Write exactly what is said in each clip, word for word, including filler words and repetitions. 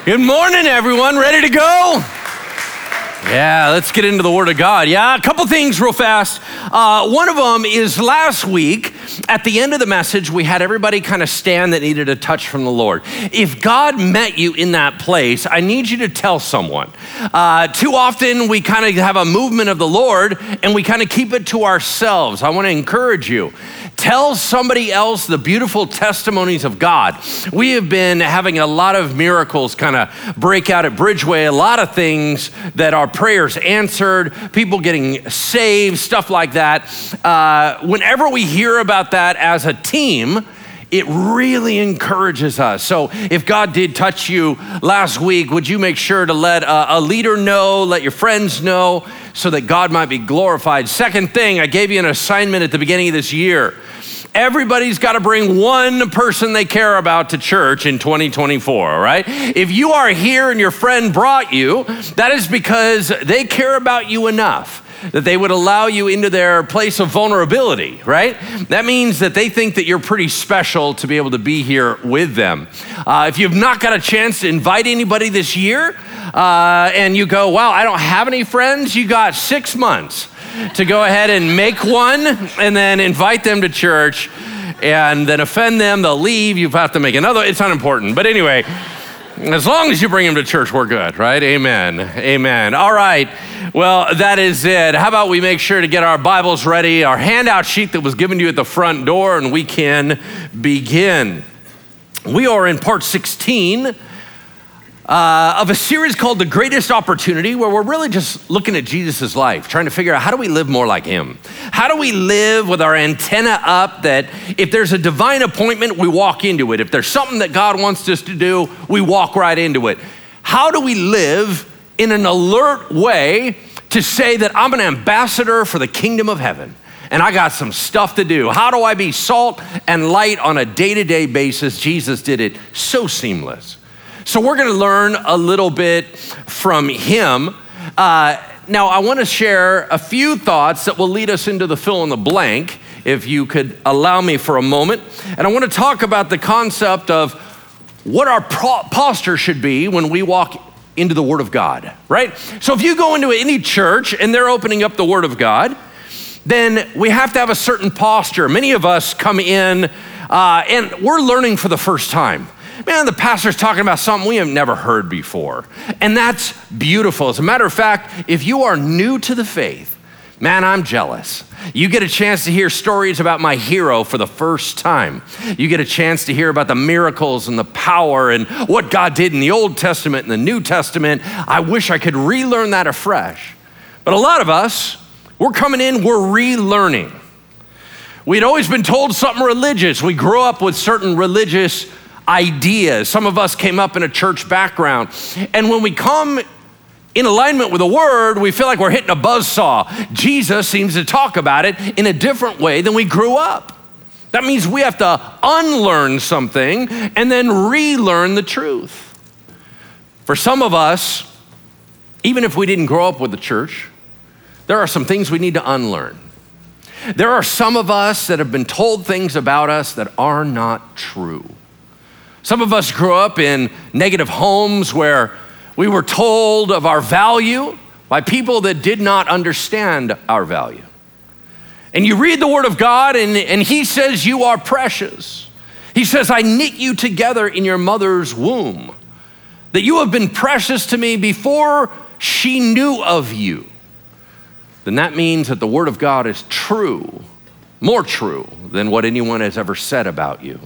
Good morning, everyone. Ready to go? Yeah, let's get into the Word of God. Yeah, a couple things real fast. Uh, one of them is last week, at the end of the message, we had everybody kind of stand that needed a touch from the Lord. If God met you in that place, I need you to tell someone. Uh, too often, we kind of have a movement of the Lord, and we kind of keep it to ourselves. I want to encourage you. Tell somebody else the beautiful testimonies of God. We have been having a lot of miracles kind of break out at Bridgeway, a lot of things that our prayers answered, people getting saved, stuff like that. Uh, whenever we hear about that as a team, it really encourages us. So if God did touch you last week, would you make sure to let a, a leader know, let your friends know, so that God might be glorified? Second thing, I gave you an assignment at the beginning of this year. Everybody's got to bring one person they care about to church in twenty twenty-four, all right? If you are here and your friend brought you, that is because they care about you enough that they would allow you into their place of vulnerability, right? That means that they think that you're pretty special to be able to be here with them. Uh, if you've not got a chance to invite anybody this year, uh, and you go, wow, I don't have any friends, you got six months to go ahead and make one and then invite them to church and then offend them, they'll leave, you have to make another, it's unimportant. But anyway, as long as you bring them to church, we're good, right? Amen, amen. All right, well, that is it. How about we make sure to get our Bibles ready, our handout sheet that was given to you at the front door, and we can begin. We are in part sixteen Uh, of a series called The Greatest Opportunity, where we're really just looking at Jesus' life, trying to figure out how do we live more like him? How do we live with our antenna up that if there's a divine appointment, we walk into it. If there's something that God wants us to do, we walk right into it. How do we live in an alert way to say that I'm an ambassador for the kingdom of heaven and I got some stuff to do? How do I be salt and light on a day-to-day basis? Jesus did it so seamless. So we're gonna learn a little bit from him. Uh, now I wanna share a few thoughts that will lead us into the fill in the blank, if you could allow me for a moment. And I wanna talk about the concept of what our pro- posture should be when we walk into the Word of God, right? So if you go into any church and they're opening up the Word of God, then we have to have a certain posture. Many of us come in uh, and we're learning for the first time. Man, the pastor's talking about something we have never heard before. And that's beautiful. As a matter of fact, if you are new to the faith, man, I'm jealous. You get a chance to hear stories about my hero for the first time. You get a chance to hear about the miracles and the power and what God did in the Old Testament and the New Testament. I wish I could relearn that afresh. But a lot of us, we're coming in, we're relearning. We'd always been told something religious. We grew up with certain religious ideas. Some of us came up in a church background. And when we come in alignment with the Word, we feel like we're hitting a buzzsaw. Jesus seems to talk about it in a different way than we grew up. That means we have to unlearn something and then relearn the truth. For some of us, even if we didn't grow up with the church, there are some things we need to unlearn. There are some of us that have been told things about us that are not true. Some of us grew up in negative homes where we were told of our value by people that did not understand our value. And you read the Word of God and, and he says you are precious. He says, I knit you together in your mother's womb, that you have been precious to me before she knew of you. Then that means that the Word of God is true, more true than what anyone has ever said about you.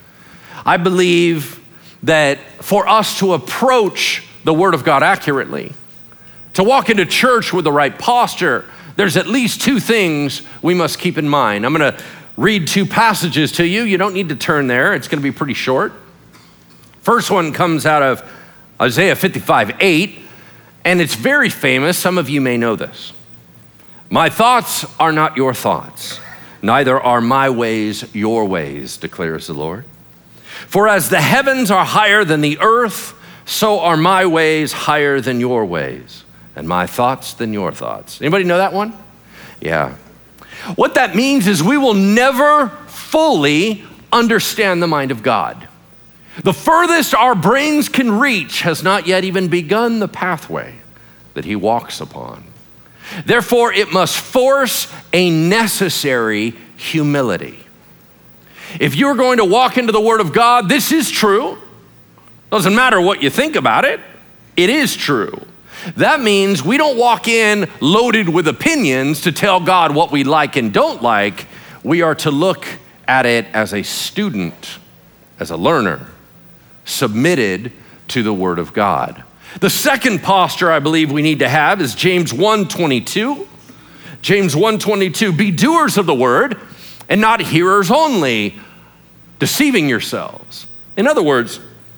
I believe that for us to approach the Word of God accurately, to walk into church with the right posture, there's at least two things we must keep in mind. I'm gonna read two passages to you. You don't need to turn there. It's gonna be pretty short. First one comes out of Isaiah fifty-five eight, and it's very famous. Some of you may know this. My thoughts are not your thoughts, neither are my ways your ways, declares the Lord. For as the heavens are higher than the earth, so are my ways higher than your ways, and my thoughts than your thoughts. Anybody know that one? Yeah. What that means is we will never fully understand the mind of God. The furthest our brains can reach has not yet even begun the pathway that he walks upon. Therefore, it must force a necessary humility. If you're going to walk into the Word of God, this is true. Doesn't matter what you think about it, it is true. That means we don't walk in loaded with opinions to tell God what we like and don't like. We are to look at it as a student, as a learner, submitted to the Word of God. The second posture I believe we need to have is James one twenty-two. James one twenty-two, be doers of the word and not hearers only, deceiving yourselves. In other words,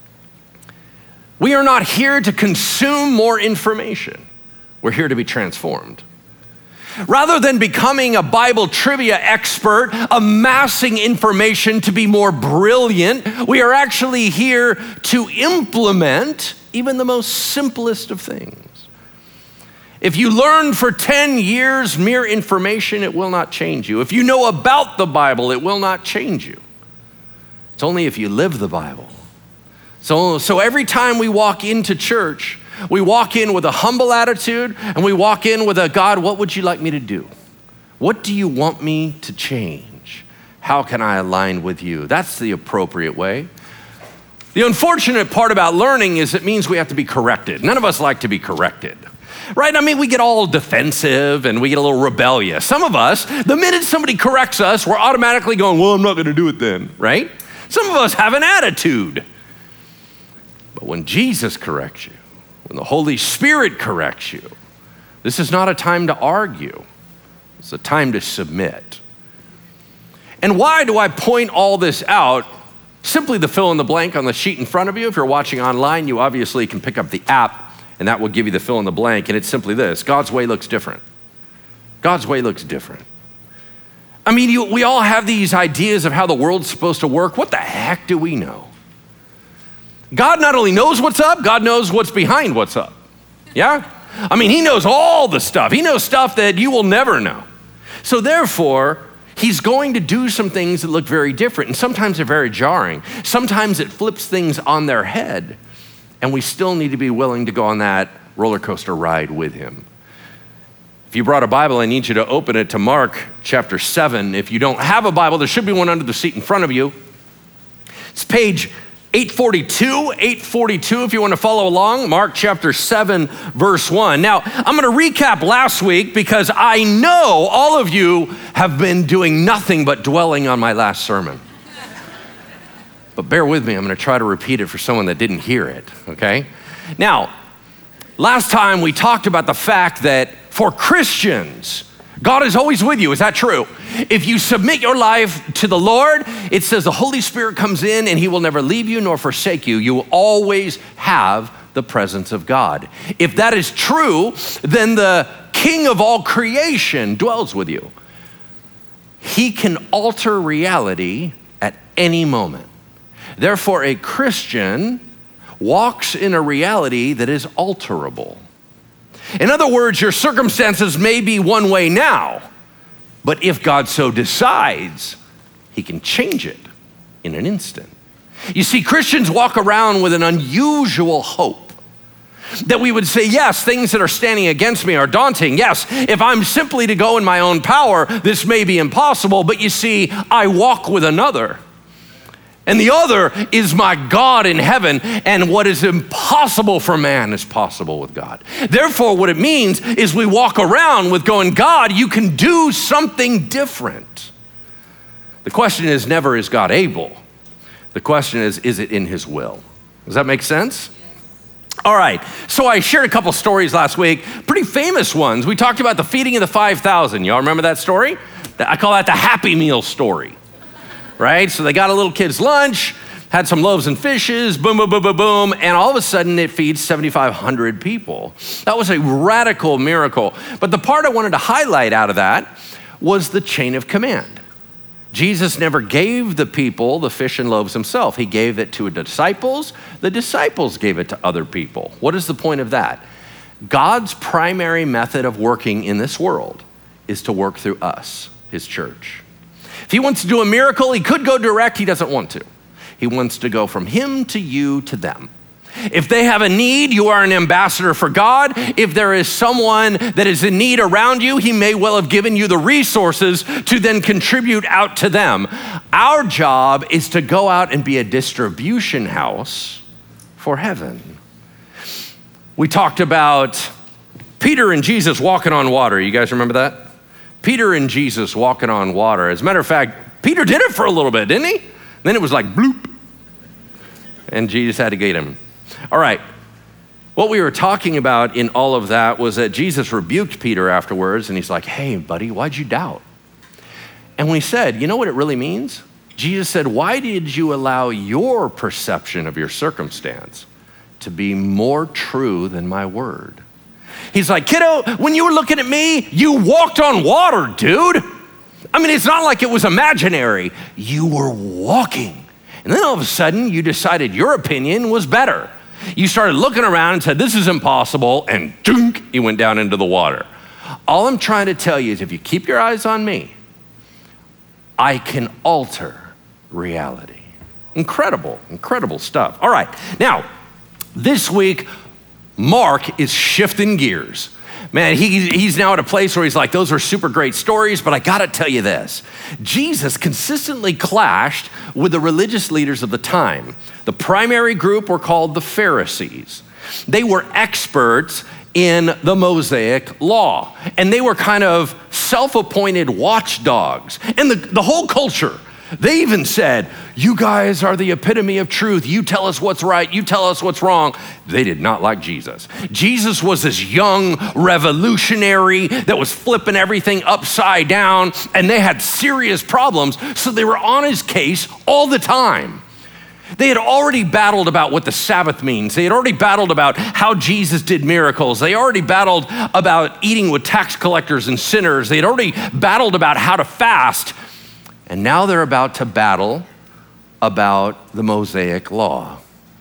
we are not here to consume more information. We're here to be transformed. Rather than becoming a Bible trivia expert, amassing information to be more brilliant, we are actually here to implement even the most simplest of things. If you learn for ten years mere information, it will not change you. If you know about the Bible, it will not change you. It's only if you live the Bible. So, so every time we walk into church, we walk in with a humble attitude and we walk in with a, God, what would you like me to do? What do you want me to change? How can I align with you? That's the appropriate way. The unfortunate part about learning is it means we have to be corrected. None of us like to be corrected, right? I mean, we get all defensive and we get a little rebellious. Some of us, the minute somebody corrects us, we're automatically going, well, I'm not gonna do it then, right? Some of us have an attitude. But when Jesus corrects you, when the Holy Spirit corrects you, this is not a time to argue. It's a time to submit. And why do I point all this out? Simply the fill in the blank on the sheet in front of you. If you're watching online, you obviously can pick up the app and that will give you the fill in the blank. And it's simply this: God's way looks different. God's way looks different. I mean, you, we all have these ideas of how the world's supposed to work. What the heck do we know? God not only knows what's up, God knows what's behind what's up. Yeah? I mean, he knows all the stuff. He knows stuff that you will never know. So therefore, he's going to do some things that look very different, and sometimes they're very jarring. Sometimes it flips things on their head, and we still need to be willing to go on that roller coaster ride with him. If you brought a Bible, I need you to open it to Mark chapter seven. If you don't have a Bible, there should be one under the seat in front of you. It's page eight forty-two, eight forty-two if you want to follow along, Mark chapter seven, verse one. Now, I'm going to recap last week because I know all of you have been doing nothing but dwelling on my last sermon. But bear with me, I'm going to try to repeat it for someone that didn't hear it, okay? Now, last time we talked about the fact that for Christians, God is always with you. Is that true? If you submit your life to the Lord, it says the Holy Spirit comes in and he will never leave you nor forsake you. You will always have the presence of God. If that is true, then the King of all creation dwells with you. He can alter reality at any moment. Therefore, a Christian walks in a reality that is alterable. In other words, your circumstances may be one way now, but if God so decides, he can change it in an instant. You see, Christians walk around with an unusual hope that we would say, yes, things that are standing against me are daunting. Yes, if I'm simply to go in my own power, this may be impossible, but you see, I walk with another. And the other is my God in heaven, and what is impossible for man is possible with God. Therefore, what it means is we walk around with going, God, you can do something different. The question is never, is God able? The question is, is it in his will? Does that make sense? All right, so I shared a couple stories last week, pretty famous ones. We talked about the feeding of the five thousand. Y'all remember that story? I call that the Happy Meal story. Right? So they got a little kid's lunch, had some loaves and fishes, boom, boom, boom, boom, boom, and all of a sudden it feeds seventy-five hundred people. That was a radical miracle. But the part I wanted to highlight out of that was the chain of command. Jesus never gave the people the fish and loaves himself. He gave it to the disciples. The disciples gave it to other people. What is the point of that? God's primary method of working in this world is to work through us, his church. If he wants to do a miracle, he could go direct. He doesn't want to. He wants to go from him to you to them. If they have a need, you are an ambassador for God. If there is someone that is in need around you, he may well have given you the resources to then contribute out to them. Our job is to go out and be a distribution house for heaven. We talked about Peter and Jesus walking on water. You guys remember that? Peter and Jesus walking on water. As a matter of fact, Peter did it for a little bit, didn't he? Then it was like bloop. And Jesus had to get him. All right, what we were talking about in all of that was that Jesus rebuked Peter afterwards, and he's like, hey, buddy, why'd you doubt? And we said, you know what it really means? Jesus said, why did you allow your perception of your circumstance to be more true than my word? He's like, kiddo, when you were looking at me, you walked on water, dude. I mean, it's not like it was imaginary. You were walking. And then all of a sudden, you decided your opinion was better. You started looking around and said, this is impossible, and dunk, you went down into the water. All I'm trying to tell you is if you keep your eyes on me, I can alter reality. Incredible, incredible stuff. All right, now, this week, Mark is shifting gears. Man, he, he's now at a place where he's like, those are super great stories, but I gotta tell you this. Jesus consistently clashed with the religious leaders of the time. The primary group were called the Pharisees. They were experts in the Mosaic law, and they were kind of self-appointed watchdogs. And the, the whole culture, they even said, you guys are the epitome of truth. You tell us what's right. You tell us what's wrong. They did not like Jesus. Jesus was this young revolutionary that was flipping everything upside down, and they had serious problems, so they were on his case all the time. They had already battled about what the Sabbath means. They had already battled about how Jesus did miracles. They already battled about eating with tax collectors and sinners. They had already battled about how to fast. And now they're about to battle about the Mosaic law.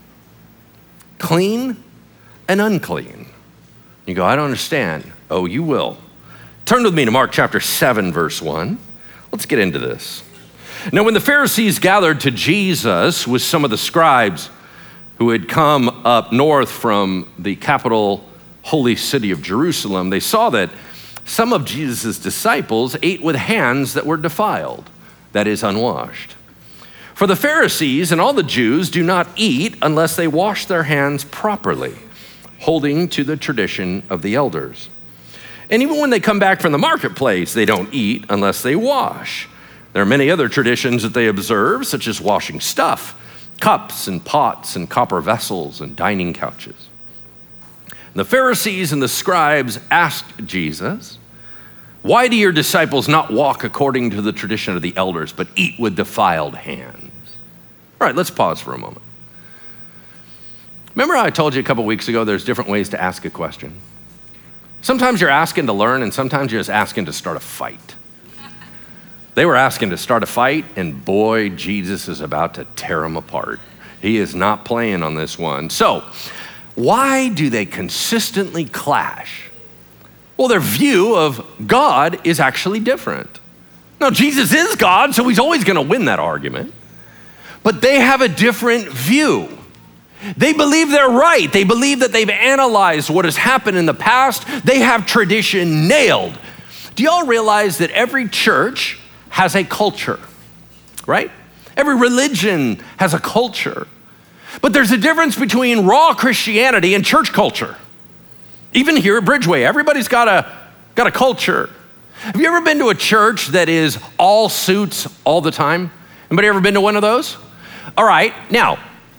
Clean and unclean. You go, I don't understand. Oh, you will. Turn with me to Mark chapter seven, verse one. Let's get into this. Now, when the Pharisees gathered to Jesus with some of the scribes who had come up north from the capital holy city of Jerusalem, they saw that some of Jesus' disciples ate with hands that were defiled, that is, unwashed. For the Pharisees and all the Jews do not eat unless they wash their hands properly, holding to the tradition of the elders. And even when they come back from the marketplace, they don't eat unless they wash. There are many other traditions that they observe, such as washing stuff, cups and pots and copper vessels and dining couches. The Pharisees and the scribes asked Jesus, why do your disciples not walk according to the tradition of the elders, but eat with defiled hands? All right, let's pause for a moment. Remember how I told you a couple weeks ago there's different ways to ask a question? Sometimes you're asking to learn, and sometimes you're just asking to start a fight. They were asking to start a fight, and boy, Jesus is about to tear them apart. He is not playing on this one. So, why do they consistently clash? Well, their view of God is actually different. Now, Jesus is God, so he's always gonna win that argument. But they have a different view. They believe they're right. They believe that they've analyzed what has happened in the past. They have tradition nailed. Do y'all realize that every church has a culture, right? Every religion has a culture. But there's a difference between raw Christianity and church culture. Even here at Bridgeway, everybody's got a, got a culture. Have you ever been to a church that is all suits all the time? Anybody ever been to one of those? All right, now,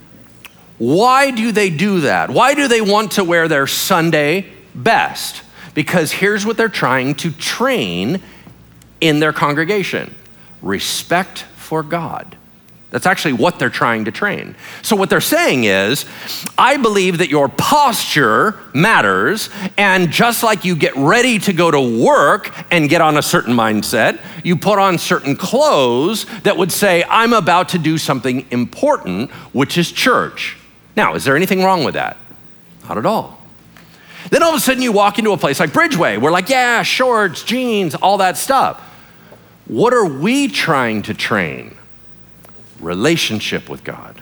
why do they do that? Why do they want to wear their Sunday best? Because here's what they're trying to train in their congregation: respect for God. That's actually what they're trying to train. So what they're saying is, I believe that your posture matters, and just like you get ready to go to work and get on a certain mindset, you put on certain clothes that would say, I'm about to do something important, which is church. Now, is there anything wrong with that? Not at all. Then all of a sudden you walk into a place like Bridgeway. We're like, yeah, shorts, jeans, all that stuff. What are we trying to train? Relationship with God.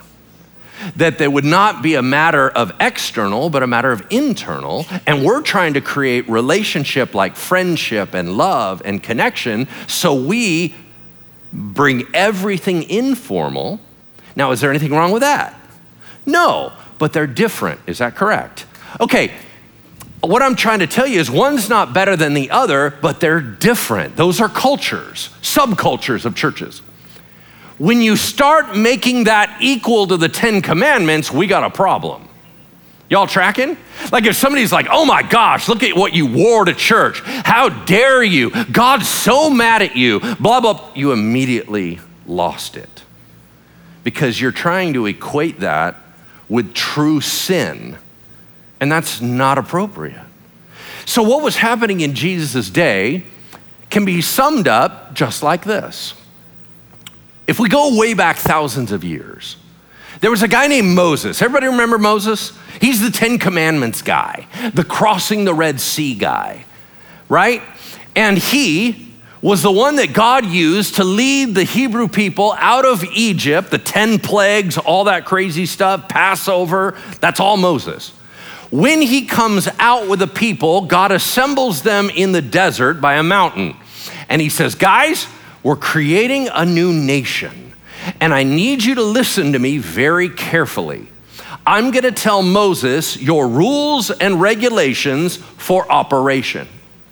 that there would not be a matter of external, but a matter of internal. And we're trying to create relationship like friendship and love and connection, so we bring everything informal. Now, is there anything wrong with that? No, but they're different. Is that correct? Okay, what I'm trying to tell you is one's not better than the other, but they're different. Those are cultures, subcultures of churches. When you start making that equal to the Ten Commandments, we got a problem. Y'all tracking? Like if somebody's like, oh my gosh, look at what you wore to church. How dare you? God's so mad at you, blah, blah. You immediately lost it because you're trying to equate that with true sin, and that's not appropriate. So what was happening in Jesus' day can be summed up just like this. If we go way back thousands of years, there was a guy named Moses. Everybody remember Moses? He's the Ten Commandments guy, the crossing the Red Sea guy, right? And he was the one that God used to lead the Hebrew people out of Egypt, the ten plagues, all that crazy stuff, Passover, that's all Moses. When he comes out with the people, God assembles them in the desert by a mountain. And he says, guys, we're creating a new nation, and I need you to listen to me very carefully. I'm gonna tell Moses your rules and regulations for operation.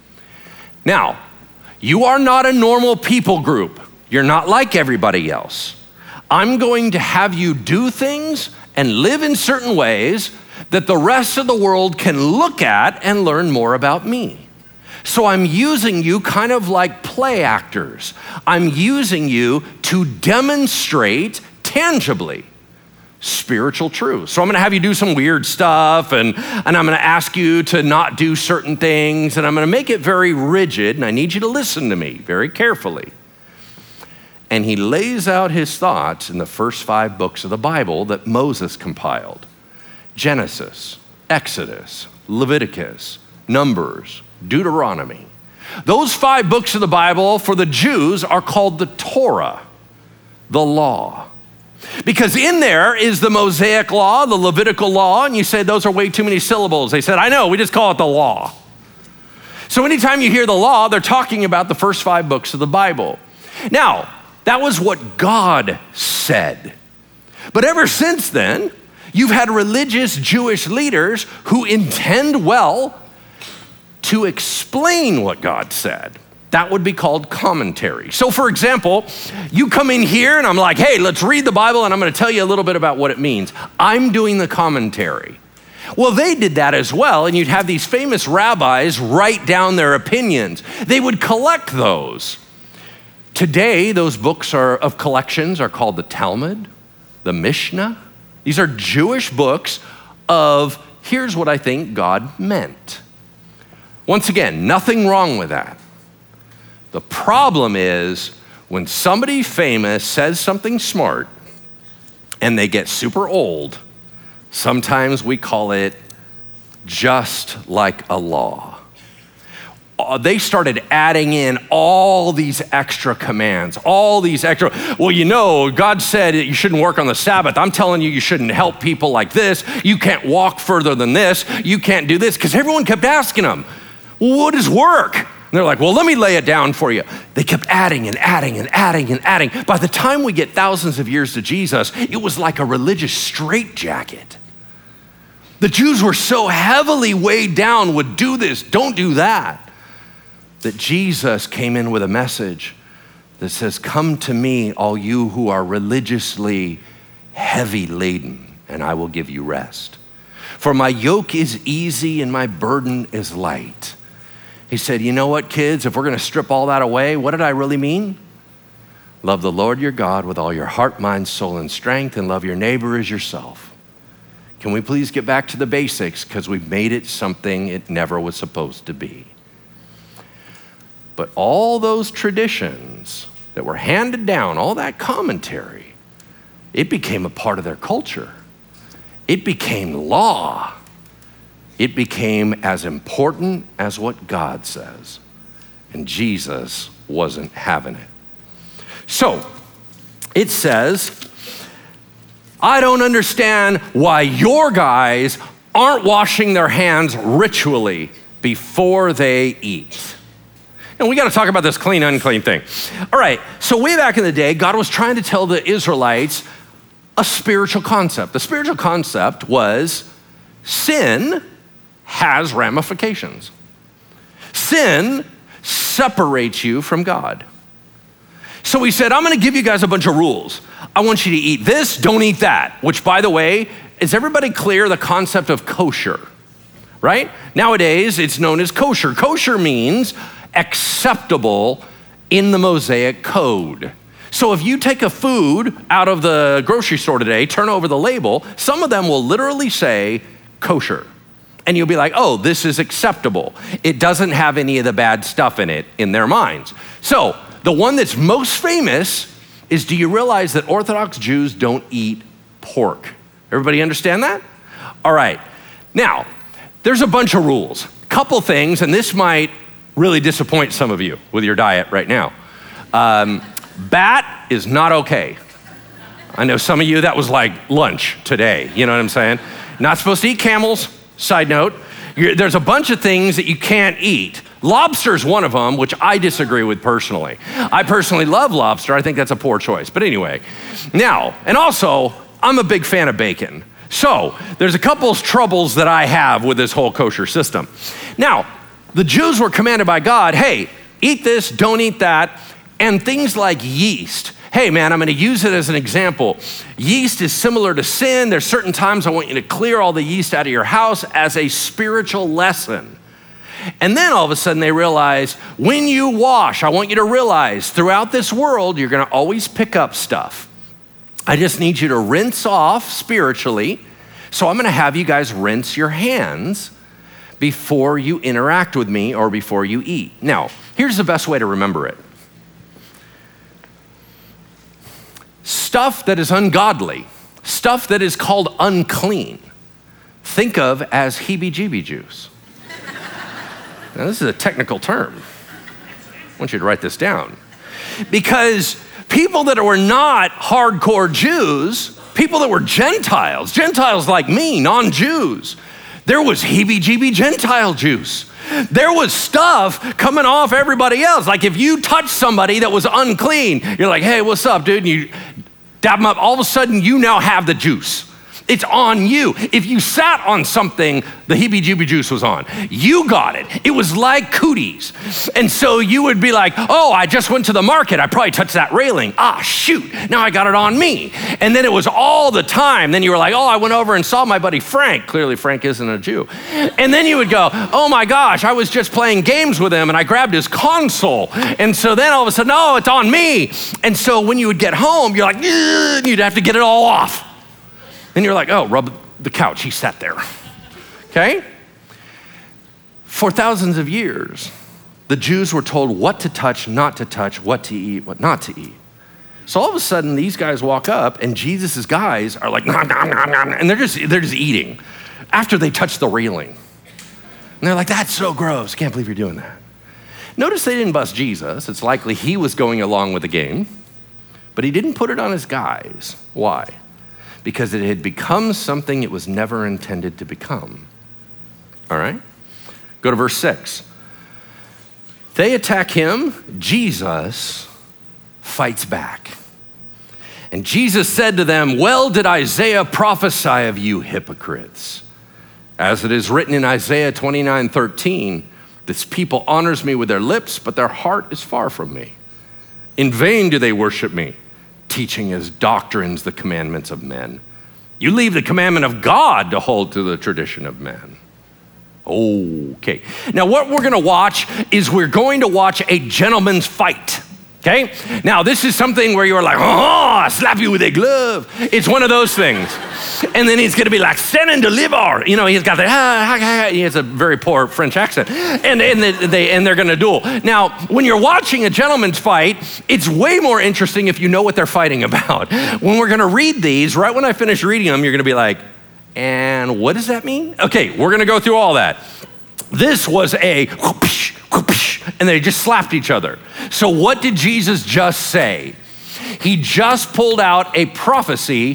Now, you are not a normal people group. You're not like everybody else. I'm going to have you do things and live in certain ways that the rest of the world can look at and learn more about me. So I'm using you kind of like play actors. I'm using you to demonstrate tangibly spiritual truth. So I'm gonna have you do some weird stuff, and, and I'm gonna ask you to not do certain things, and I'm gonna make it very rigid, and I need you to listen to me very carefully. And he lays out his thoughts in the first five books of the Bible that Moses compiled. Genesis, Exodus, Leviticus, Numbers, Deuteronomy. Those five books of the Bible for the Jews are called the Torah, the law. Because in there is the Mosaic law, the Levitical law, and you say those are way too many syllables. They said, I know, we just call it the law. So anytime you hear the law, they're talking about the first five books of the Bible. Now, that was what God said. But ever since then, you've had religious Jewish leaders who intend well to explain what God said. That would be called commentary. So for example, you come in here and I'm like, hey, let's read the Bible and I'm gonna tell you a little bit about what it means. I'm doing the commentary. Well, they did that as well, and you'd have these famous rabbis write down their opinions. They would collect those. Today, those books are, of collections are called the Talmud, the Mishnah. These are Jewish books of, here's what I think God meant. Once again, nothing wrong with that. The problem is when somebody famous says something smart and they get super old, sometimes we call it just like a law. Uh, they started adding in all these extra commands, all these extra, well, you know, God said that you shouldn't work on the Sabbath. I'm telling you, you shouldn't help people like this. You can't walk further than this. You can't do this, because everyone kept asking them, well, what is work? And they're like, well, let me lay it down for you. They kept adding and adding and adding and adding. By the time we get thousands of years to Jesus, it was like a religious straitjacket. The Jews were so heavily weighed down with do this, don't do that, that Jesus came in with a message that says, come to me, all you who are religiously heavy laden, and I will give you rest. For my yoke is easy and my burden is light. He said, you know what, kids, if we're gonna strip all that away, what did I really mean? Love the Lord your God with all your heart, mind, soul, and strength, and love your neighbor as yourself. Can we please get back to the basics, because we've made it something it never was supposed to be. But all those traditions that were handed down, all that commentary, it became a part of their culture. It became law. It became as important as what God says. And Jesus wasn't having it. So it says I don't understand why your guys aren't washing their hands ritually before they eat. And we got to talk about this clean, unclean thing. All right, so way back in the day, God was trying to tell the Israelites a spiritual concept. The spiritual concept was sin has ramifications. Sin separates you from God. So he said, I'm going to give you guys a bunch of rules. I want you to eat this, don't eat that, which, by the way, is everybody clear the concept of kosher, right? Nowadays, it's known as kosher. Kosher means acceptable in the Mosaic code. So if you take a food out of the grocery store today, turn over the label, some of them will literally say kosher. And you'll be like, oh, this is acceptable. It doesn't have any of the bad stuff in it in their minds. So the one that's most famous is, do you realize that Orthodox Jews don't eat pork? Everybody understand that? All right. Now, there's a bunch of rules. Couple things, and this might really disappoint some of you with your diet right now. Um, bat is not okay. I know some of you, that was like lunch today. You know what I'm saying? Not supposed to eat camels, side note. You're, there's a bunch of things that you can't eat. Lobster's one of them, which I disagree with personally. I personally love lobster. I think that's a poor choice. But anyway, now, and also, I'm a big fan of bacon. So there's a couple of troubles that I have with this whole kosher system. Now, the Jews were commanded by God, hey, eat this, don't eat that, and things like yeast. Hey man, I'm gonna use it as an example. Yeast is similar to sin. There's certain times I want you to clear all the yeast out of your house as a spiritual lesson. And then all of a sudden they realize, when you wash, I want you to realize throughout this world, you're gonna always pick up stuff. I just need you to rinse off spiritually. So I'm gonna have you guys rinse your hands before you interact with me or before you eat. Now, here's the best way to remember it. Stuff that is ungodly, stuff that is called unclean, think of as heebie-jeebie juice. Now, this is a technical term. I want you to write this down. Because people that were not hardcore Jews, people that were Gentiles, Gentiles like me, non-Jews, there was heebie-jeebie Gentile juice. There was stuff coming off everybody else. Like if you touch somebody that was unclean, you're like, hey, what's up, dude? And you dab them up. All of a sudden, you now have the juice. It's on you. If you sat on something, the heebie-jeebie juice was on. You got it. It was like cooties. And so you would be like, oh, I just went to the market. I probably touched that railing. Ah, shoot. Now I got it on me. And then it was all the time. Then you were like, oh, I went over and saw my buddy Frank. Clearly Frank isn't a Jew. And then you would go, oh my gosh, I was just playing games with him and I grabbed his console. And so then all of a sudden, oh, it's on me. And so when you would get home, you're like, and you'd have to get it all off. And you're like, oh, rub the couch, he sat there, okay? For thousands of years, the Jews were told what to touch, not to touch, what to eat, what not to eat. So all of a sudden, these guys walk up, and Jesus' guys are like, nom, nom, nom, nom, and they're just, they're just eating after they touch the railing. And they're like, that's so gross, can't believe you're doing that. Notice they didn't bust Jesus. It's likely he was going along with the game, but he didn't put it on his guys. Why? Because it had become something it was never intended to become. All right? Go to verse six. They attack him. Jesus fights back. And Jesus said to them, well did Isaiah prophesy of you hypocrites. As it is written in Isaiah twenty-nine thirteen, this people honors me with their lips, but their heart is far from me. In vain do they worship me, teaching as doctrines the commandments of men. You leave the commandment of God to hold to the tradition of men. Okay. Now what we're gonna watch is we're going to watch a gentleman's fight. Okay? Now this is something where you're like, oh, I slap you with a glove. It's one of those things. And then he's gonna be like, stand and deliver. You know, he's got the, ah, ah, ah. He has a very poor French accent. And, and, they, they, and they're gonna duel. Now, when you're watching a gentleman's fight, it's way more interesting if you know what they're fighting about. When we're gonna read these, right when I finish reading them, you're gonna be like, and what does that mean? Okay, we're gonna go through all that. This was a whoopsh, whoopsh, and they just slapped each other. So what did Jesus just say? He just pulled out a prophecy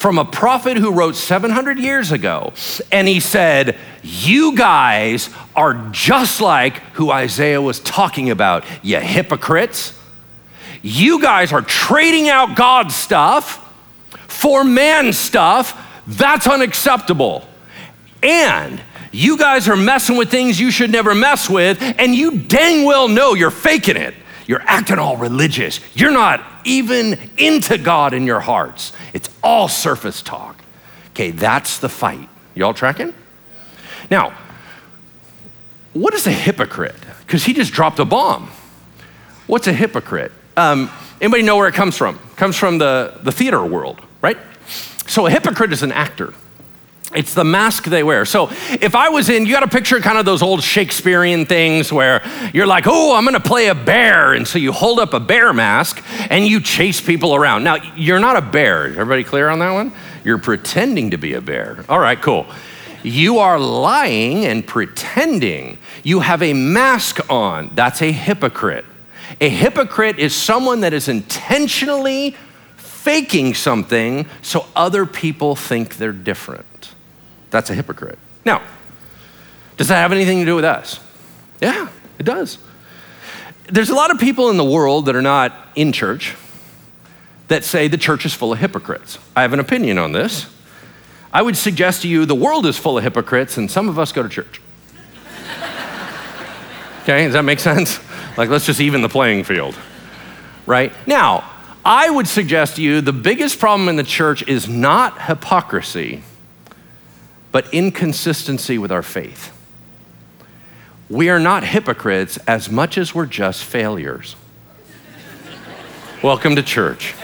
from a prophet who wrote seven hundred years ago. And he said, you guys are just like who Isaiah was talking about, you hypocrites. You guys are trading out God's stuff for man's stuff. That's unacceptable. And you guys are messing with things you should never mess with, and you dang well know you're faking it. You're acting all religious. You're not even into God in your hearts. It's all surface talk. Okay, that's the fight. Y'all tracking? Now, what is a hypocrite? Because he just dropped a bomb. What's a hypocrite? Um, anybody know where it comes from? It comes from the, the theater world, right? So a hypocrite is an actor. It's the mask they wear. So if I was in, you got to picture kind of those old Shakespearean things where you're like, oh, I'm going to play a bear. And so you hold up a bear mask and you chase people around. Now, you're not a bear. Everybody clear on that one? You're pretending to be a bear. All right, cool. You are lying and pretending. You have a mask on. That's a hypocrite. A hypocrite is someone that is intentionally faking something so other people think they're different. That's a hypocrite. Now, does that have anything to do with us? Yeah, it does. There's a lot of people in the world that are not in church that say the church is full of hypocrites. I have an opinion on this. I would suggest to you the world is full of hypocrites and some of us go to church. Okay, does that make sense? Like, let's just even the playing field, right? Now, I would suggest to you the biggest problem in the church is not hypocrisy, but inconsistency with our faith. We are not hypocrites as much as we're just failures. Welcome to church.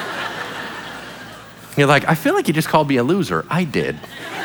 You're like, I feel like you just called me a loser. I did.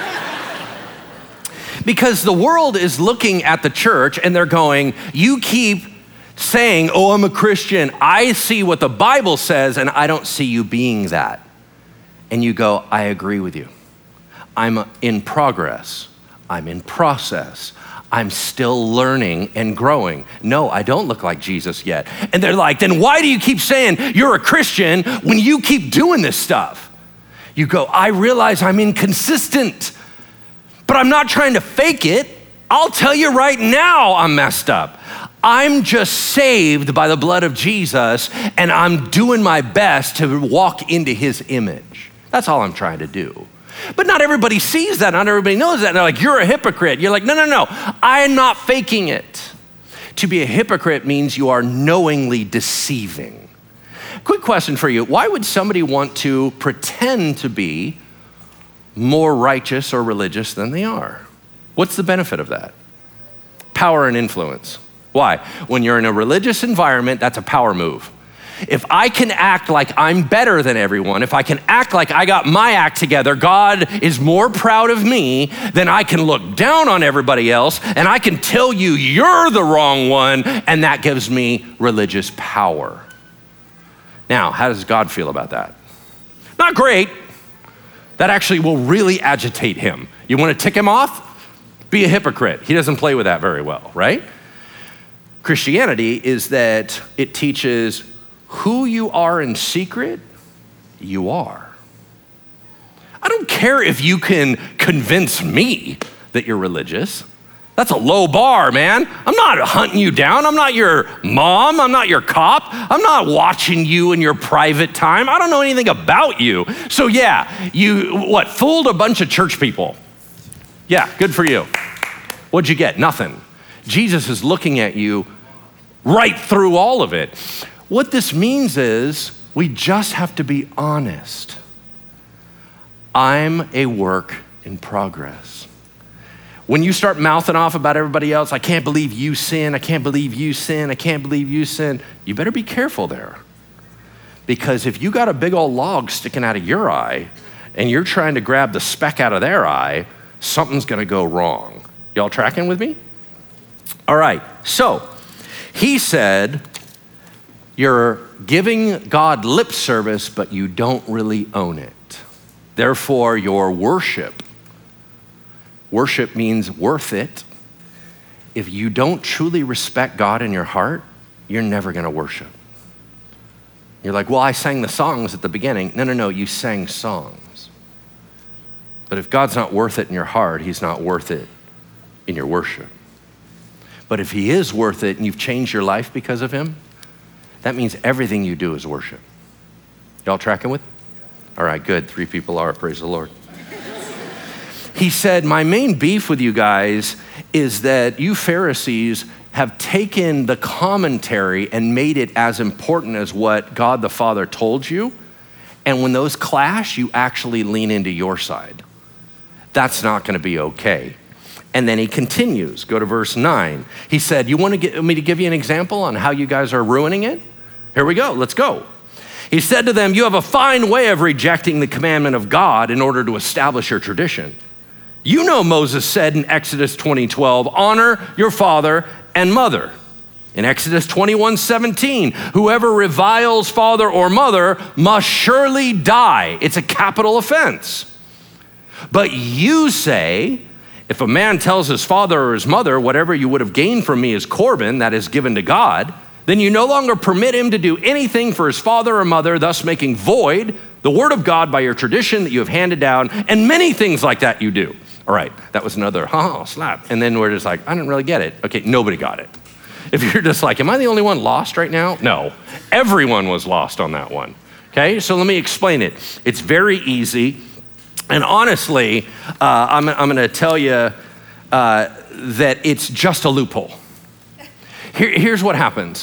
Because the world is looking at the church and they're going, you keep saying, oh, I'm a Christian. I see what the Bible says and I don't see you being that. And you go, I agree with you. I'm in progress. I'm in process. I'm still learning and growing. No, I don't look like Jesus yet. And they're like, then why do you keep saying you're a Christian when you keep doing this stuff? You go, I realize I'm inconsistent, but I'm not trying to fake it. I'll tell you right now I'm messed up. I'm just saved by the blood of Jesus, and I'm doing my best to walk into his image. That's all I'm trying to do. But not everybody sees that. Not everybody knows that. And they're like, you're a hypocrite. You're like, no, no, no. I'm not faking it. To be a hypocrite means you are knowingly deceiving. Quick question for you. Why would somebody want to pretend to be more righteous or religious than they are? What's the benefit of that? Power and influence. Why? When you're in a religious environment, that's a power move. If I can act like I'm better than everyone, if I can act like I got my act together, God is more proud of me, then I can look down on everybody else and I can tell you you're the wrong one, and that gives me religious power. Now, how does God feel about that? Not great. That actually will really agitate him. You want to tick him off? Be a hypocrite. He doesn't play with that very well, right? Christianity is that it teaches who you are in secret, you are. I don't care if you can convince me that you're religious. That's a low bar, man. I'm not hunting you down. I'm not your mom. I'm not your cop. I'm not watching you in your private time. I don't know anything about you. So yeah, you, what, fooled a bunch of church people. Yeah, good for you. What'd you get? Nothing. Jesus is looking at you right through all of it. What this means is we just have to be honest. I'm a work in progress. When you start mouthing off about everybody else, I can't believe you sin, I can't believe you sin, I can't believe you sin, you better be careful there. Because if you got a big old log sticking out of your eye and you're trying to grab the speck out of their eye, something's gonna go wrong. Y'all tracking with me? All right, so he said, you're giving God lip service, but you don't really own it. Therefore, your worship, worship means worth it. If you don't truly respect God in your heart, you're never gonna worship. You're like, well, I sang the songs at the beginning. No, no, no, you sang songs. But if God's not worth it in your heart, he's not worth it in your worship. But if he is worth it and you've changed your life because of him, that means everything you do is worship. Y'all tracking with? All right, good. Three people are. Praise the Lord. He said, my main beef with you guys is that you Pharisees have taken the commentary and made it as important as what God the Father told you. And when those clash, you actually lean into your side. That's not going to be okay. And then he continues. Go to verse nine. He said, you want to get me to give you an example on how you guys are ruining it? Here we go. Let's go. He said to them, you have a fine way of rejecting the commandment of God in order to establish your tradition. You know Moses said in Exodus twenty twelve, honor your father and mother. In Exodus twenty-one seventeen, whoever reviles father or mother must surely die. It's a capital offense. But you say, if a man tells his father or his mother, whatever you would have gained from me is Corban, that is given to God, then you no longer permit him to do anything for his father or mother, thus making void the word of God by your tradition that you have handed down, and many things like that you do. All right, that was another, oh, slap. And then we're just like, I didn't really get it. Okay, nobody got it. If you're just like, am I the only one lost right now? No, everyone was lost on that one. Okay, so let me explain it. It's very easy. And honestly, uh, I'm, I'm gonna tell you uh, that it's just a loophole. Here, here's what happens.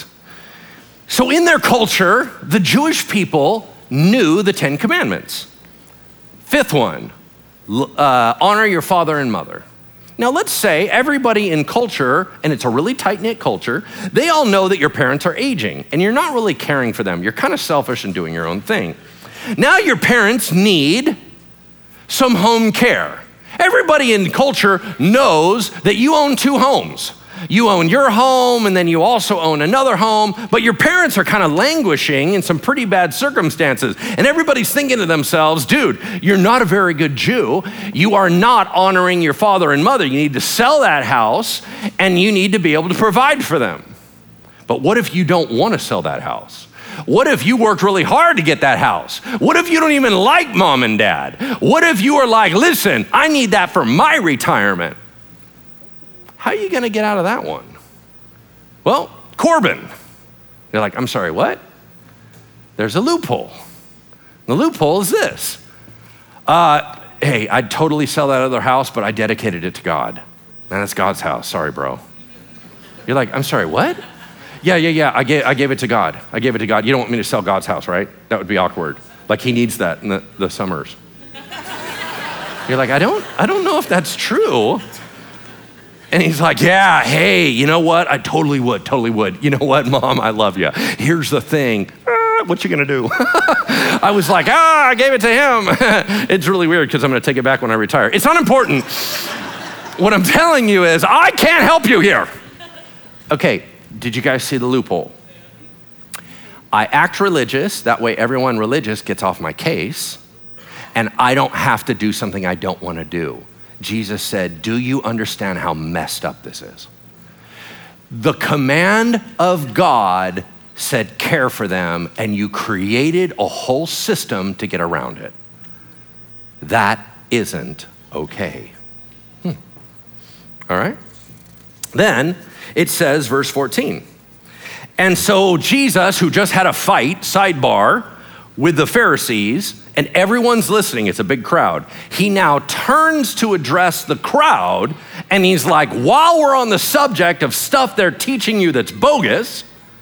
So in their culture, the Jewish people knew the Ten Commandments. Fifth one, uh, honor your father and mother. Now let's say everybody in culture, and it's a really tight-knit culture, they all know that your parents are aging and you're not really caring for them. You're kind of selfish and doing your own thing. Now your parents need some home care. Everybody in culture knows that you own two homes. You own your home and then you also own another home, but your parents are kind of languishing in some pretty bad circumstances. And everybody's thinking to themselves, dude, you're not a very good Jew. You are not honoring your father and mother. You need to sell that house and you need to be able to provide for them. But what if you don't want to sell that house? What if you worked really hard to get that house? What if you don't even like mom and dad? What if you are like, listen, I need that for my retirement? How are you gonna get out of that one? Well, Corban. You're like, I'm sorry, what? There's a loophole. The loophole is this. Uh, hey, I'd totally sell that other house, but I dedicated it to God. Man, that's God's house, sorry, bro. You're like, I'm sorry, what? Yeah, yeah, yeah, I gave, I gave it to God. I gave it to God. You don't want me to sell God's house, right? That would be awkward. Like he needs that in the, the summers. You're like, I don't, I don't know if that's true. And he's like, yeah, hey, you know what? I totally would, totally would. You know what, Mom, I love you. Here's the thing. Ah, what you gonna do? I was like, ah, I gave it to him. It's really weird because I'm gonna take it back when I retire. It's not important. What I'm telling you is I can't help you here. Okay, did you guys see the loophole? I act religious, that way everyone religious gets off my case, and I don't have to do something I don't wanna do. Jesus said, do you understand how messed up this is? The command of God said care for them, and you created a whole system to get around it. That isn't okay. Hmm. All right? Then it says, verse fourteen, and so Jesus, who just had a fight, sidebar, with the Pharisees, and everyone's listening, it's a big crowd. He now turns to address the crowd, and he's like, while we're on the subject of stuff they're teaching you that's bogus,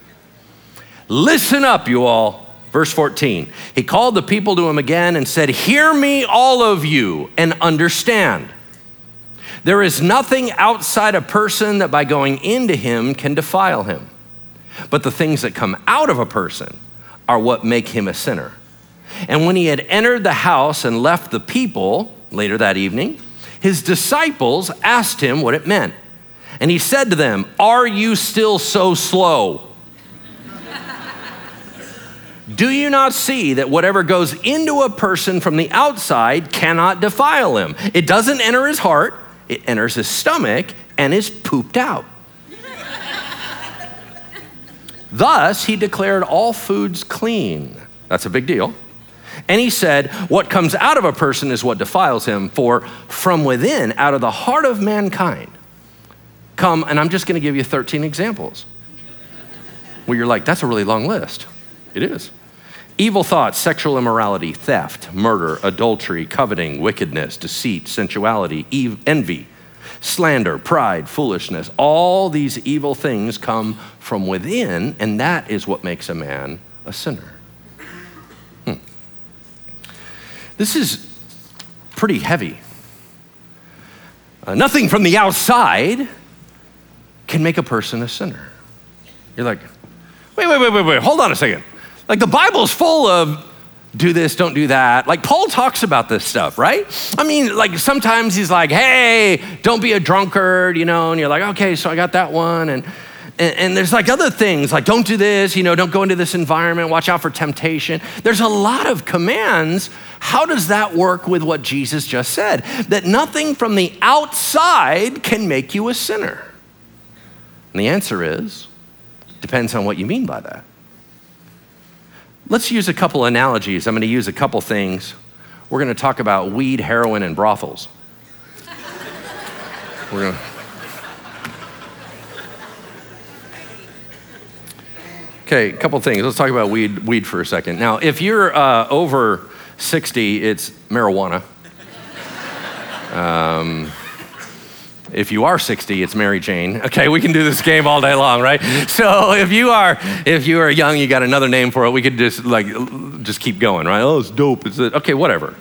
listen up, you all. Verse fourteen, he called the people to him again and said, hear me, all of you, and understand. There is nothing outside a person that by going into him can defile him. But the things that come out of a person are what make him a sinner. And when he had entered the house and left the people later that evening, his disciples asked him what it meant. And he said to them, are you still so slow? Do you not see that whatever goes into a person from the outside cannot defile him? It doesn't enter his heart, it enters his stomach and is pooped out. Thus, he declared all foods clean. That's a big deal. And he said, what comes out of a person is what defiles him, for from within, out of the heart of mankind, come, and I'm just gonna give you thirteen examples. Where you're like, that's a really long list. It is. Evil thoughts, sexual immorality, theft, murder, adultery, coveting, wickedness, deceit, sensuality, ev- envy, slander, pride, foolishness. All these evil things come from within, and that is what makes a man a sinner. Hmm. This is pretty heavy. Uh, nothing from the outside can make a person a sinner. You're like, wait, wait, wait, wait, wait, hold on a second. Like the Bible's full of do this, don't do that. Like Paul talks about this stuff, right? I mean, like sometimes he's like, hey, don't be a drunkard, you know, and you're like, okay, so I got that one. And, and, and there's like other things, like don't do this, you know, don't go into this environment, watch out for temptation. There's a lot of commands. How does that work with what Jesus just said? That nothing from the outside can make you a sinner. And the answer is, depends on what you mean by that. Let's use a couple analogies. I'm gonna use a couple things. We're gonna talk about weed, heroin, and brothels. We're gonna... Okay, a couple things. Let's talk about weed, weed for a second. Now, if you're uh, over sixty, it's marijuana. Um, If you are sixty, it's Mary Jane. Okay, we can do this game all day long, right? So if you are if you are young, you got another name for it. We could just like just keep going, right? Oh, it's dope. It's it. Okay, whatever.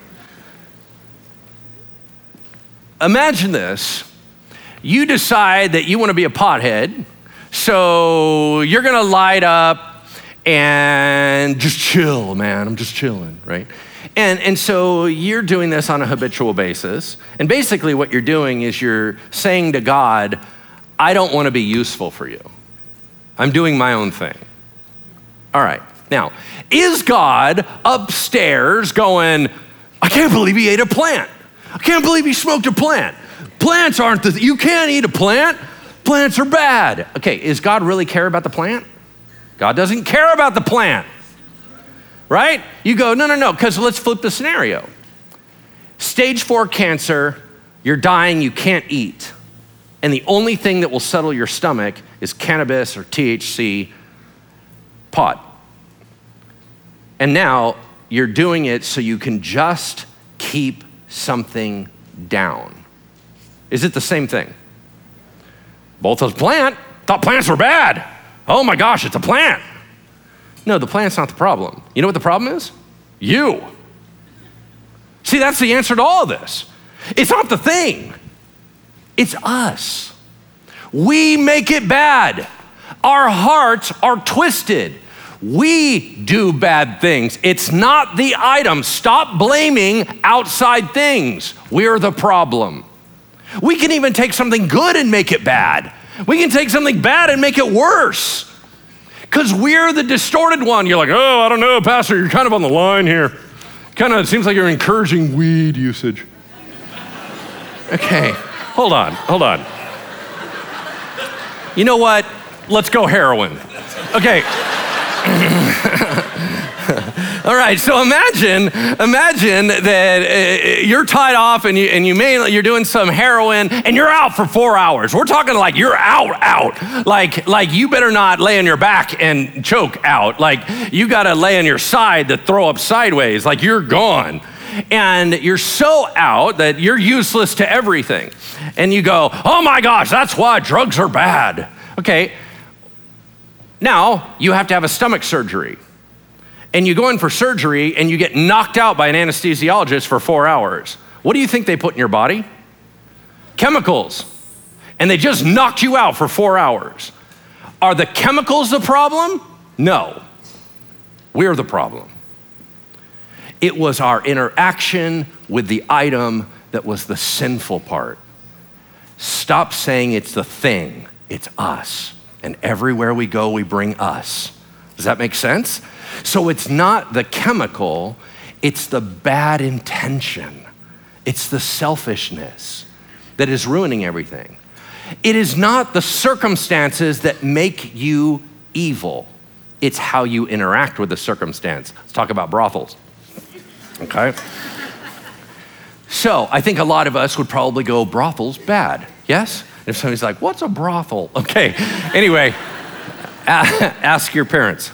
Imagine this. You decide that you want to be a pothead, so you're gonna light up and just chill, man. I'm just chilling, right? And, and so you're doing this on a habitual basis. And basically what you're doing is you're saying to God, I don't want to be useful for you. I'm doing my own thing. All right. Now, is God upstairs going, I can't believe he ate a plant. I can't believe he smoked a plant. Plants aren't the, you can't eat a plant. Plants are bad. Okay, is God really care about the plant? God doesn't care about the plant. Right? You go, no, no, no, because let's flip the scenario. Stage four cancer, you're dying, you can't eat. And the only thing that will settle your stomach is cannabis or T H C, pot. And now you're doing it so you can just keep something down. Is it the same thing? Both a plant, thought plants were bad. Oh my gosh, it's a plant. No, the plant's not the problem. You know what the problem is? You. See, that's the answer to all of this. It's not the thing. It's us. We make it bad. Our hearts are twisted. We do bad things. It's not the item. Stop blaming outside things. We're the problem. We can even take something good and make it bad. We can take something bad and make it worse. Because we're the distorted one. You're like, oh, I don't know, Pastor, you're kind of on the line here. Kind of seems like you're encouraging weed usage. Okay, hold on, hold on. You know what? Let's go heroin. Okay. All right, so imagine, imagine that uh, you're tied off and you and you may you're doing some heroin and you're out for four hours. We're talking like you're out, out. Like like you better not lay on your back and choke out. Like you gotta lay on your side to throw up sideways. Like you're gone, and you're so out that you're useless to everything. And you go, oh my gosh, that's why drugs are bad. Okay. Now you have to have a stomach surgery. And you go in for surgery and you get knocked out by an anesthesiologist for four hours. What do you think they put in your body? Chemicals. And they just knocked you out for four hours. Are the chemicals the problem? No. We're the problem. It was our interaction with the item that was the sinful part. Stop saying it's the thing, it's us. And everywhere we go, we bring us. Does that make sense? So it's not the chemical, it's the bad intention. It's the selfishness that is ruining everything. It is not the circumstances that make you evil. It's how you interact with the circumstance. Let's talk about brothels. Okay? So I think a lot of us would probably go, brothel's bad, yes? If somebody's like, what's a brothel? Okay, anyway, ask your parents.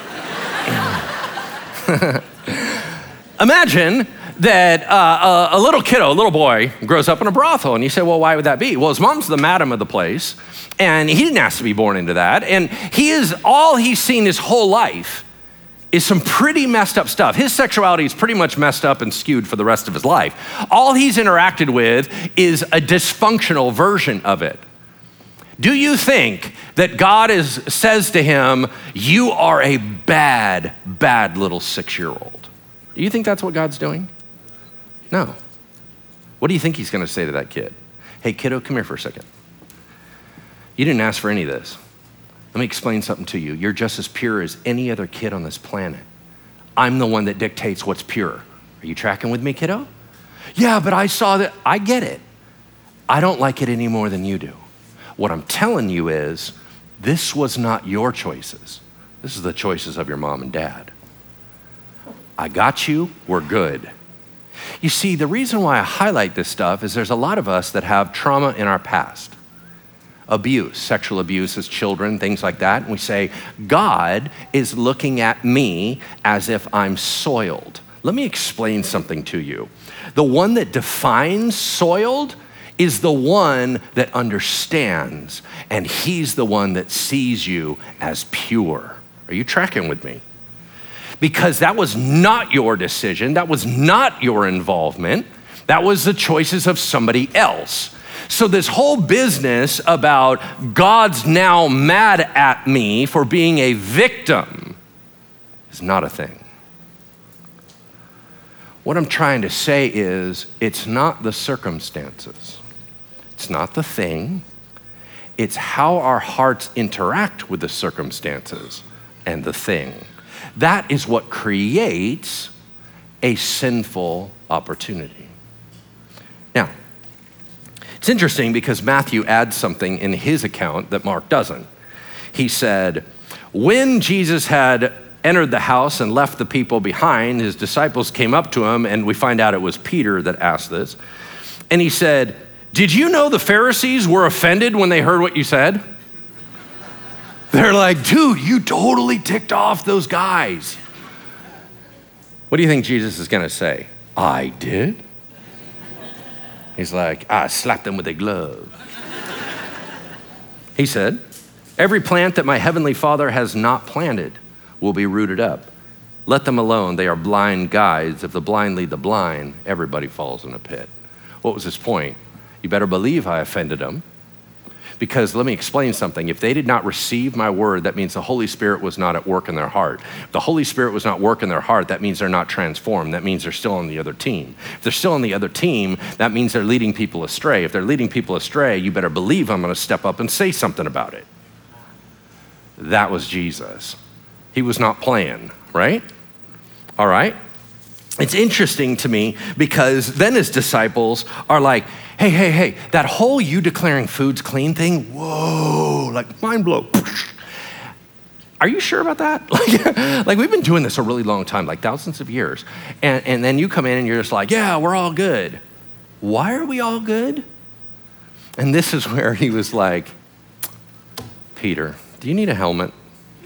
Imagine that uh, a, a little kiddo, a little boy, grows up in a brothel, and you say, well, why would that be? Well, his mom's the madam of the place, and he didn't ask to be born into that, and he is, all he's seen his whole life is some pretty messed up stuff. His sexuality is pretty much messed up and skewed for the rest of his life. All he's interacted with is a dysfunctional version of it. Do you think that God is, says to him, you are a bad, bad little six-year-old? Do you think that's what God's doing? No. What do you think he's gonna say to that kid? Hey, kiddo, come here for a second. You didn't ask for any of this. Let me explain something to you. You're just as pure as any other kid on this planet. I'm the one that dictates what's pure. Are you tracking with me, kiddo? Yeah, but I saw that. I get it. I don't like it any more than you do. What I'm telling you is, this was not your choices. This is the choices of your mom and dad. I got you, we're good. You see, the reason why I highlight this stuff is there's a lot of us that have trauma in our past. Abuse, sexual abuse as children, things like that. And we say, God is looking at me as if I'm soiled. Let me explain something to you. The one that defines soiled is the one that understands, and he's the one that sees you as pure. Are you tracking with me? Because that was not your decision. That was not your involvement. That was the choices of somebody else. So this whole business about God's now mad at me for being a victim is not a thing. What I'm trying to say is, it's not the circumstances. It's not the thing. It's how our hearts interact with the circumstances and the thing. That is what creates a sinful opportunity. Now, it's interesting because Matthew adds something in his account that Mark doesn't. He said, when Jesus had entered the house and left the people behind, his disciples came up to him, and we find out it was Peter that asked this. And he said, did you know the Pharisees were offended when they heard what you said? They're like, dude, you totally ticked off those guys. What do you think Jesus is gonna say? I did? He's like, I slapped them with a glove. He said, every plant that my heavenly Father has not planted will be rooted up. Let them alone, they are blind guides. If the blind lead the blind, everybody falls in a pit. What was his point? You better believe I offended them. Because let me explain something. If they did not receive my word, that means the Holy Spirit was not at work in their heart. If the Holy Spirit was not working their heart, that means they're not transformed. That means they're still on the other team. If they're still on the other team, that means they're leading people astray. If they're leading people astray, you better believe I'm gonna step up and say something about it. That was Jesus. He was not playing, right? All right. It's interesting to me because then his disciples are like, hey, hey, hey, that whole you declaring food's clean thing, whoa, like mind blow. Are you sure about that? Like, like we've been doing this a really long time, like thousands of years. And, and then you come in and you're just like, yeah, we're all good. Why are we all good? And this is where he was like, Peter, do you need a helmet?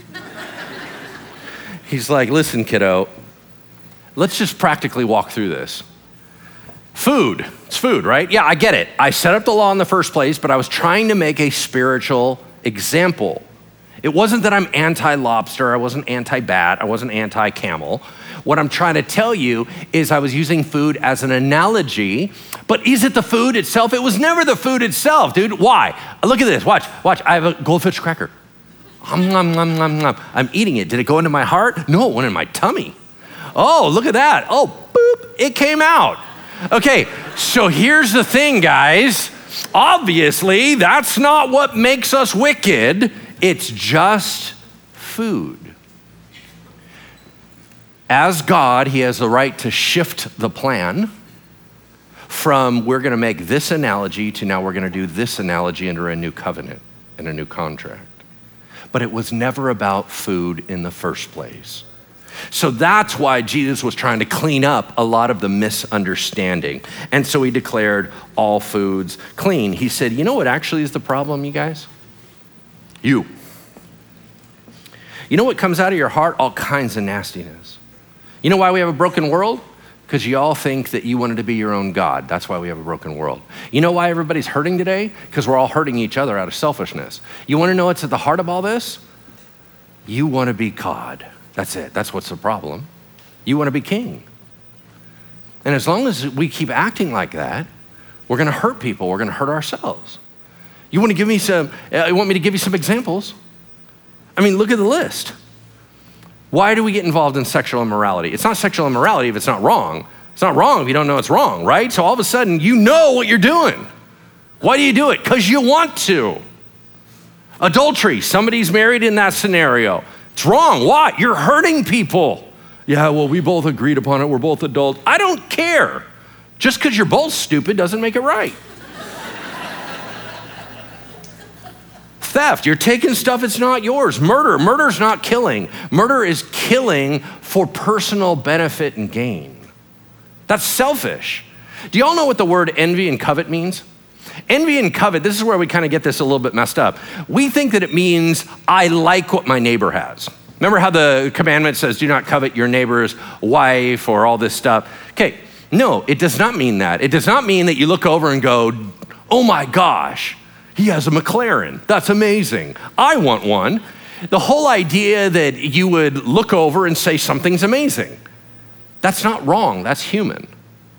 He's like, listen, kiddo, let's just practically walk through this. Food, it's food, right? Yeah, I get it. I set up the law in the first place, but I was trying to make a spiritual example. It wasn't that I'm anti-lobster, I wasn't anti-bat, I wasn't anti-camel. What I'm trying to tell you is I was using food as an analogy, but is it the food itself? It was never the food itself, dude. Why? Look at this, watch, watch. I have a goldfish cracker. Um, um, um, um, um. I'm eating it. Did it go into my heart? No, it went in my tummy. Oh, look at that. Oh, boop, it came out. Okay, so here's the thing, guys. Obviously, that's not what makes us wicked. It's just food. As God, he has the right to shift the plan from we're gonna make this analogy to now we're gonna do this analogy under a new covenant and a new contract. But it was never about food in the first place. So that's why Jesus was trying to clean up a lot of the misunderstanding. And so he declared all foods clean. He said, you know what actually is the problem, you guys? You. You know what comes out of your heart? All kinds of nastiness. You know why we have a broken world? Because you all think that you wanted to be your own God. That's why we have a broken world. You know why everybody's hurting today? Because we're all hurting each other out of selfishness. You want to know what's at the heart of all this? You want to be God. That's it. That's what's the problem. You want to be king. And as long as we keep acting like that, we're going to hurt people. We're going to hurt ourselves. You want to give me some, uh, you want me to give you some examples? I mean, look at the list. Why do we get involved in sexual immorality? It's not sexual immorality if it's not wrong. It's not wrong if you don't know it's wrong, right? So all of a sudden, you know what you're doing. Why do you do it? Because you want to. Adultery, somebody's married in that scenario. It's wrong. Why? You're hurting people. Yeah, well, we both agreed upon it. We're both adults. I don't care. Just because you're both stupid doesn't make it right. Theft, you're taking stuff that's not yours. Murder, murder's not killing. Murder is killing for personal benefit and gain. That's selfish. Do y'all know what the word envy and covet means? Envy and covet, this is where we kind of get this a little bit messed up. We think that it means I like what my neighbor has. Remember how the commandment says do not covet your neighbor's wife or all this stuff? Okay, no, it does not mean that. It does not mean that you look over and go, oh my gosh, he has a McLaren. That's amazing. I want one. The whole idea that you would look over and say something's amazing. That's not wrong, that's human.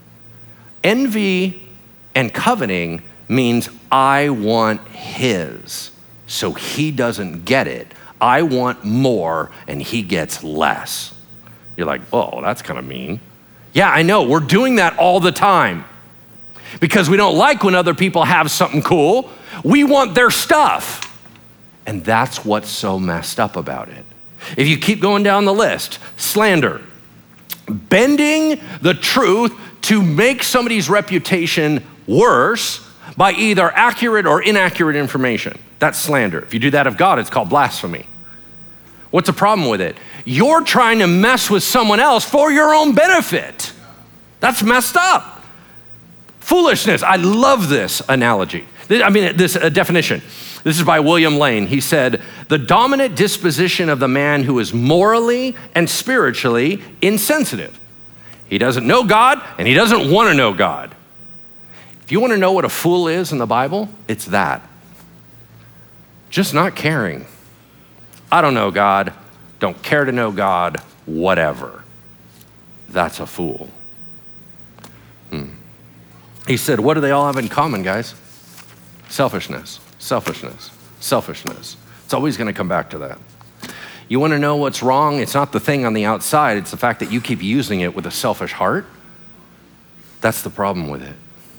Envy and coveting means I want his, so he doesn't get it. I want more and he gets less. You're like, oh, that's kind of mean. Yeah, I know, we're doing that all the time because we don't like when other people have something cool. We want their stuff. And that's what's so messed up about it. If you keep going down the list, slander, bending the truth to make somebody's reputation worse by either accurate or inaccurate information. That's slander. If you do that of God, it's called blasphemy. What's the problem with it? You're trying to mess with someone else for your own benefit. That's messed up. Foolishness. I love this analogy. I mean, this uh, definition. This is by William Lane. He said, the dominant disposition of the man who is morally and spiritually insensitive. He doesn't know God and he doesn't want to know God. If you want to know what a fool is in the Bible, it's that. Just not caring. I don't know God, don't care to know God, whatever. That's a fool. Hmm. He said, what do they all have in common, guys? Selfishness, selfishness, selfishness. It's always going to come back to that. You want to know what's wrong? It's not the thing on the outside. It's the fact that you keep using it with a selfish heart. That's the problem with it.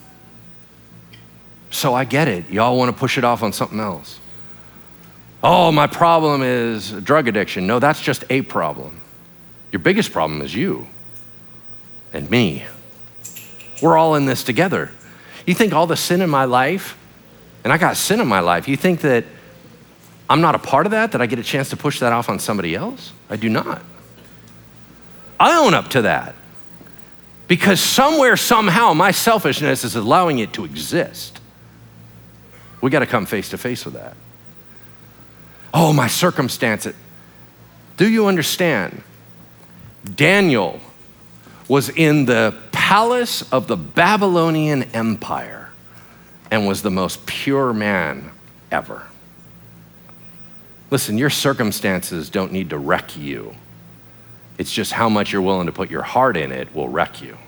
So I get it. Y'all want to push it off on something else. Oh, my problem is drug addiction. No, that's just a problem. Your biggest problem is you and me. We're all in this together. You think all the sin in my life, and I got sin in my life, you think that I'm not a part of that, that I get a chance to push that off on somebody else? I do not. I own up to that because somewhere, somehow, my selfishness is allowing it to exist. We got to come face to face with that. Oh, my circumstances. Do you understand? Daniel was in the palace of the Babylonian Empire and was the most pure man ever. Listen, your circumstances don't need to wreck you. It's just how much you're willing to put your heart in it will wreck you.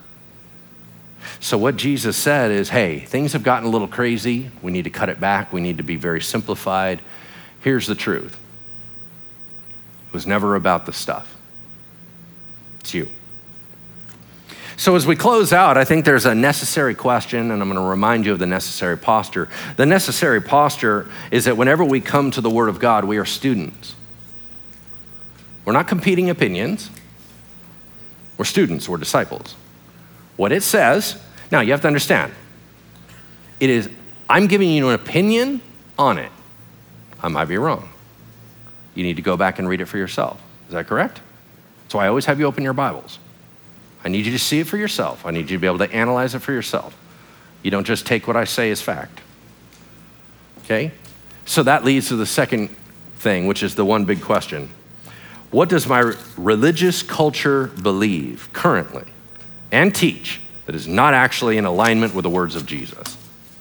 So what Jesus said is, hey, things have gotten a little crazy. We need to cut it back. We need to be very simplified. Here's the truth. It was never about the stuff. It's you. So as we close out, I think there's a necessary question, and I'm going to remind you of the necessary posture. The necessary posture is that whenever we come to the Word of God, we are students. We're not competing opinions. We're students. We're disciples. What it says, now you have to understand, it is, I'm giving you an opinion on it. I might be wrong. You need to go back and read it for yourself. Is that correct? That's why I always have you open your Bibles. I need you to see it for yourself. I need you to be able to analyze it for yourself. You don't just take what I say as fact. Okay? So that leads to the second thing, which is the one big question. What does my religious culture believe currently and teach that is not actually in alignment with the words of Jesus?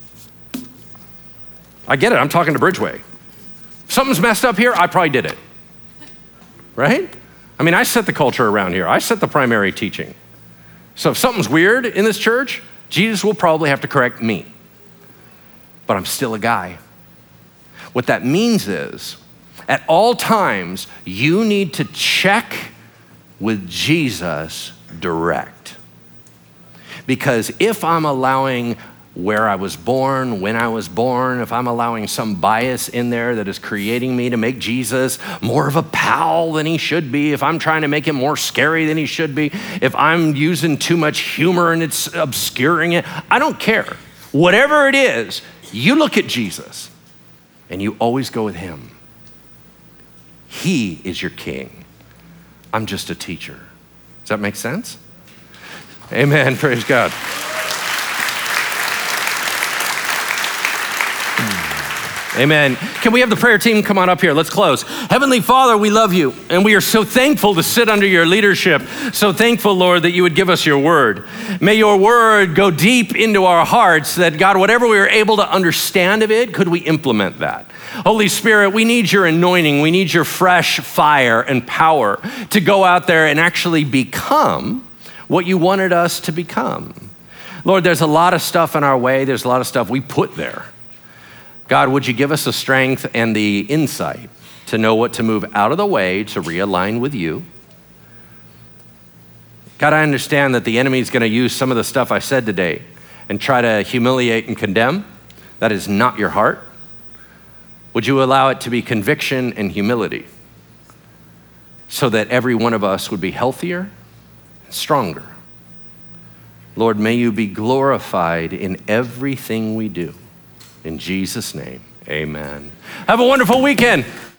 I get it, I'm talking to Bridgeway. If something's messed up here, I probably did it, right? I mean, I set the culture around here. I set the primary teaching. So if something's weird in this church, Jesus will probably have to correct me. But I'm still a guy. What that means is, at all times, you need to check with Jesus direct. Because if I'm allowing where I was born, when I was born, if I'm allowing some bias in there that is creating me to make Jesus more of a pal than he should be, if I'm trying to make him more scary than he should be, if I'm using too much humor and it's obscuring it, I don't care. Whatever it is, you look at Jesus and you always go with him. He is your king. I'm just a teacher. Does that make sense? Amen. Praise God. Amen. Can we have the prayer team come on up here? Let's close. Heavenly Father, we love you, and we are so thankful to sit under your leadership. So thankful, Lord, that you would give us your word. May your word go deep into our hearts, that God, whatever we are able to understand of it, could we implement that? Holy Spirit, we need your anointing. We need your fresh fire and power to go out there and actually become what you wanted us to become. Lord, there's a lot of stuff in our way. There's a lot of stuff we put there. God, would you give us the strength and the insight to know what to move out of the way to realign with you? God, I understand that the enemy is going to use some of the stuff I said today and try to humiliate and condemn. That is not your heart. Would you allow it to be conviction and humility so that every one of us would be healthier and stronger? Lord, may you be glorified in everything we do. In Jesus' name, amen. Have a wonderful weekend.